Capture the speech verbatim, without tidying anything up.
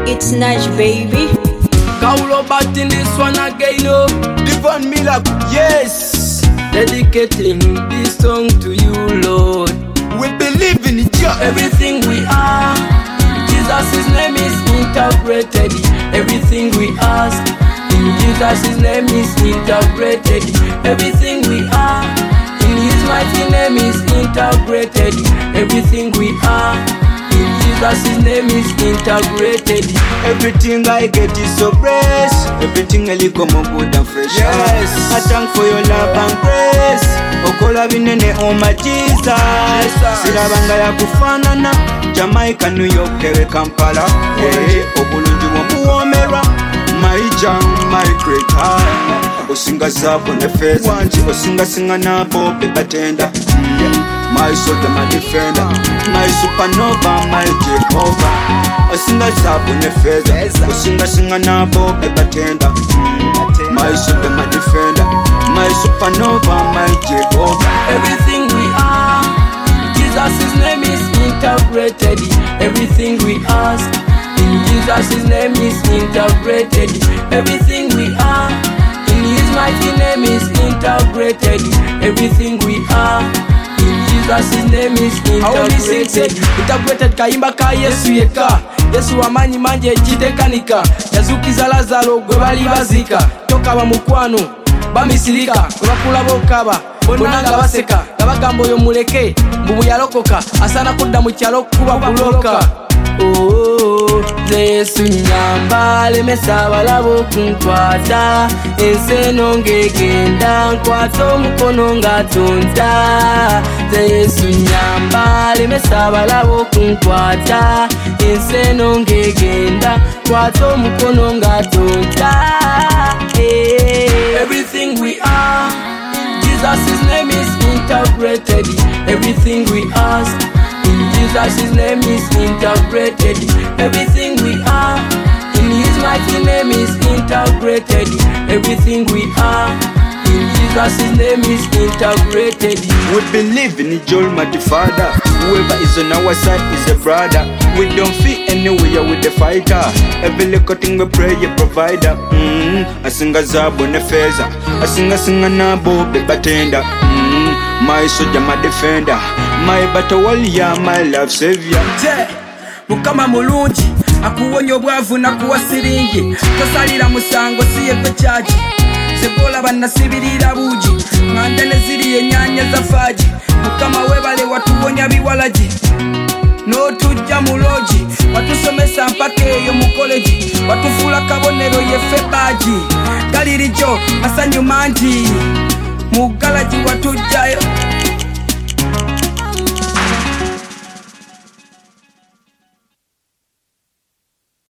It's Nash, baby. Kaulo back in this one again, oh. Divine Miracle, yes. Dedicating this song to you, Lord. We believe in God. Everything we are, Jesus' name is interpreted. Everything we ask, in Jesus' name is interpreted. Everything we are, in His mighty name is integrated. Everything we are, in Jesus' name is integrated. Everything I get is so blessed. Everything I come up good and fresh. Yes, I thank for your love and grace. Okola binene on my Jesus. Sirabanga ya kufanana. Jamaica, New York, Kere Kampala. Hey, obulungi wamuwomera. My jam, my creator. Osinga zabo ne feza. Osinga singa nabo bebatenda. My soldier, my defender. My supernova, my Jehovah. Osinga zabo ne feza. Osinga singa nabo bebatenda. My soldier, my defender. My supernova, my Jehovah. Everything we are, Jesus' name is integrated. Everything we ask, in Jesus' name is integrated. Everything we are, in His mighty name is integrated. Everything we are, in Jesus' name is integrated. Integrated kaimba ka Yesu yeka. Yesu wamanyi manje ekitekanika. Yazukiza Lazaro gwe bali bazika. Toka ba mukwano bamisirika bakulaba okaba bonna nga baseka ngabagamba oyo muleke mbubu yalokoka asana kudda mu kyalo kuba kuloka. Oh, Yesu nyamba lemesa abalaba okunkwata ensi eno ng'egenda nkwata omukono ng'atonta. Yesu nyamba lemesa abalaba okunkwata ensi eno ng'egenda nkwata omukono ng'atonta. Everything we are, Jesus' name is integrated. Everything we ask, in Jesus' name is integrated. Everything we are, in His mighty name is integrated. Everything we are, in Jesus' name is integrated. We believe in the Almighty Father. Whoever is on our side is a brother. We don't feel anywhere with the fighter. Every little thing we pray, you provider. Mm, I sing a zabo ne feza. I sing a sing a nabo be batenda. Mm, my soldier, my defender. My battle warrior, my love savior. Je, mukama mulungi akuwonya obwavu nakuwa siringi. Tosalira musango siye gwe chaji. Sebola banasibirira buji. Nganda neziri enyanya za faji. Mukama webale watuwonya biwalaji. No tujja muloji. Watusomesa mpaka eyo mu college. Watufula kabonero yefe baji. Galirijo masanyu manji. Mugala